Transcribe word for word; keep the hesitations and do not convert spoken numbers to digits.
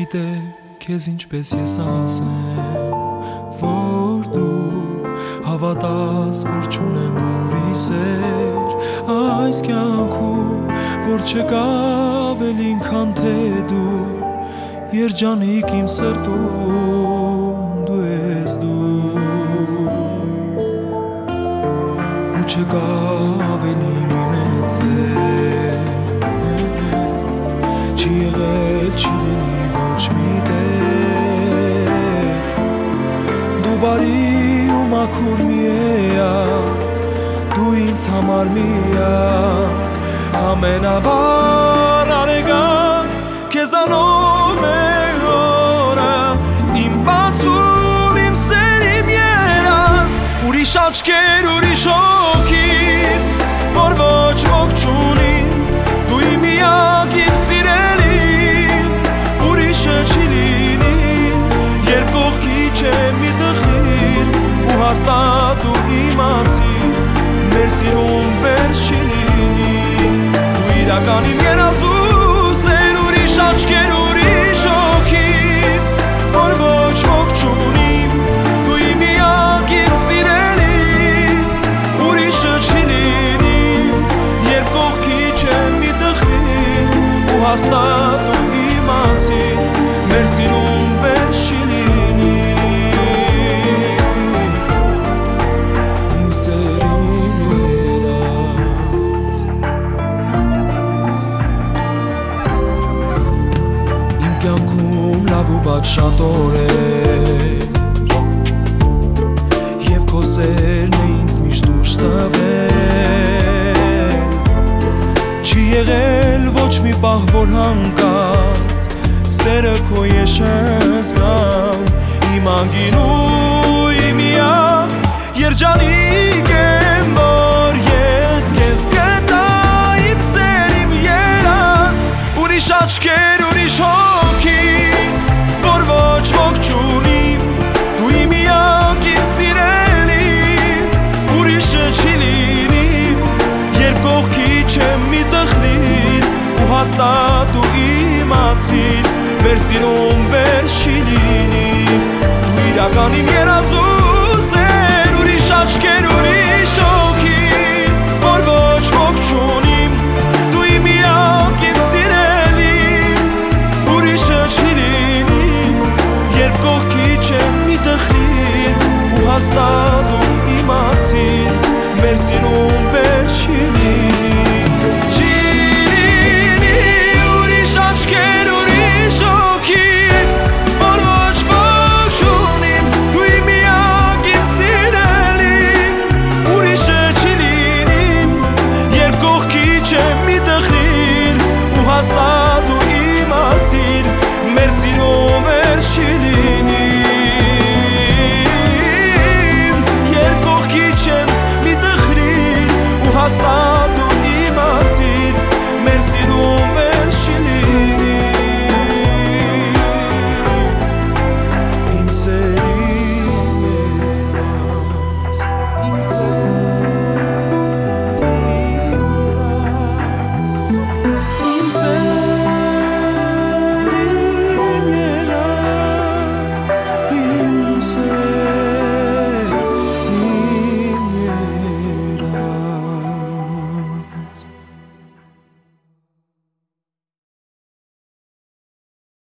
չգիտե քեզ ինչպես ես ասեմ, որ դու հավատաս, որ չունեմ ուրիշ սեր այս կյանքում, որ չկա ավելին քան թե դու, երջանիկ իմ սրտում դու ես դու, ու չկա ավելի մի մեծ սեր, չի եղել, չի լինի ոչ մի տեղ, դու բարի ու մաքուր միակ, դու ինձ համար միակ, ամենավառ արեգակ, քեզանով է օրը, իմ բացում, իմ սեր, իմ երաս, ուրիշ աչքեր, ուրիշ հոգի, որ ոչ ոք չունի, դու իմ միակ, իմ սիրելին, ուրիշը չի լինի, երբ կողքի չեմ մի տխիր, ու հաստատ դու իմացիր, մեր սիրում վերջ չի լինի, դու իրական իմ երազուս են, ուրիշ աչքեր, ուրիշ հոգի, որ ոչ ոք չունի, դու իմ միակ, իմ սիրելին, ուրիշը չի լինի, երբ կողքի չեմ մի տխիր, ու հաստատ դու իմացիր, մեր սիրում վերջ չի լինի, իմ սերին երաս, իմ կյանքում լավ ու վատ շատ օրեր, և քո սերն է ինձ միշտ ուշ տվել, չի եղել ոչ մի պահ, որ հանկած սերը քո եշես կամ իմ անգին ու իմ միակ, երջանիկ եմ, որ ես քեզ գտա, իմ սեր, իմ երաս, ուրիշ աչքեր, ուրիշ հոգի, որ ոչ ոք չունի, դու իմ միակ, իմ սիրելին, ուրիշը չի լինի, երբ կողքի չեմ մի տխրիր, ու հաստատ դու իմացիր, մեր սիրում վերջ չի լինի, դու իրական իմ երազուս էր, ուրիշ աչքեր, ուրիշ հոգի, որ ոչ ոք չունի, դու իմ միակ, իմ սիրելին, ուրիշը չի լինի, երբ կողքի չեմ մի տխրիր, ու հաստատ